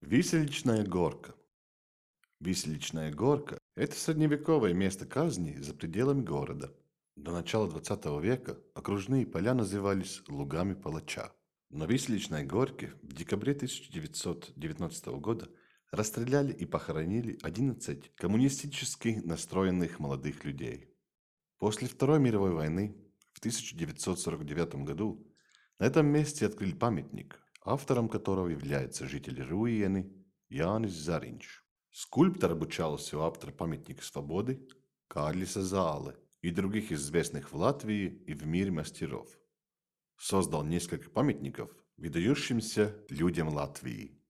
Виселичная горка. Виселичная горка– это средневековое место казни за пределами города. До начала 20 века окружные поля назывались лугами палача. На Виселичной горке в декабре 1919 года расстреляли и похоронили 11 коммунистически настроенных молодых людей. После Второй мировой войны в 1949 году на этом месте открыли памятник, автором которого является житель Руиены Янис Заринч. Скульптор обучался у автора памятника свободы Карлиса Заалы и других известных в Латвии и в мире мастеров. Создал несколько памятников выдающимся людям Латвии.